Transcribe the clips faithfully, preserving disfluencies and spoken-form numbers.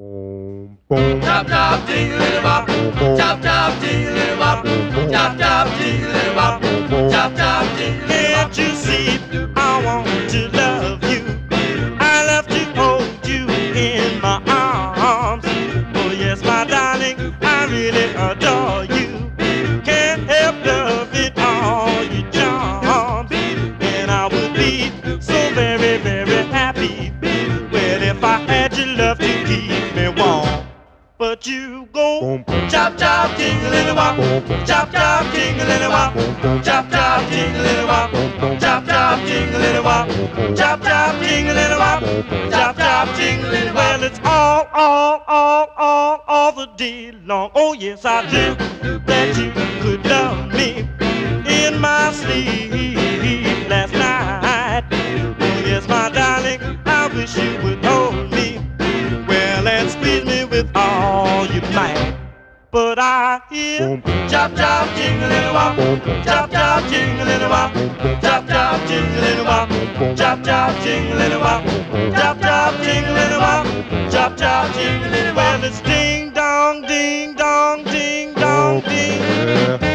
Boom, boom. Chop chop jingle bop, chop chop jingle bop, chop chop jingle bop, chop chop jingle bop. Can't you see I want to love you? I love to hold you in my arms. Oh yes, my darling, I really adore you. Can't help loving all your charms, and I would be so very, very happy. Well, if I had your love to keep me warm. But you go Boom, boom. Chop chop jingle bop, chop chop jingle bop, chop chop jingle bop, chop chop jingle bop, chop chop jingle bop, chop chop jingle bop. well, it's all, all, all, all, all the day long. Oh yes, I do. That you could love me in my sleep last night. Oh yes, my darling, I wish you would hold me well and squeeze me with all your might. But I hear Boom, boom. Chop chop jingle bop, chop chop jingle bop, chop chop jingle bop, chop chop jingle bop, chop chop jingle bop, chop chop jingle bop. well, it's ding dong, ding dong, ding dong, ding. Yeah.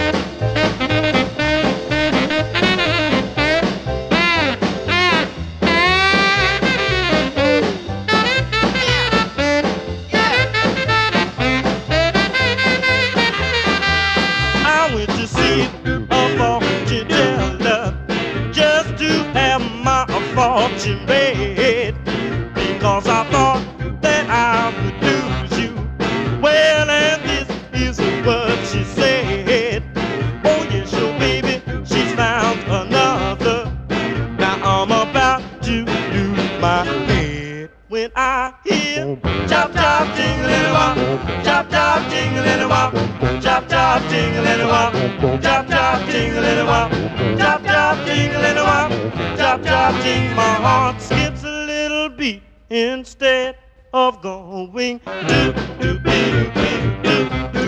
I went to see a fortune teller just to have my fortune read because I thought that I would lose you. Well, and this is what she said. Oh yes, your baby, she's found another. Now I'm about to lose my head when I hear Boom, boom. Chop chop jingle bop, chop chop jingle bop, chop chop jingle bop, chop chop jingle bop, chop chop jingle bop, chop chop jingle. my heart skips a little beat instead of going do do do do do do.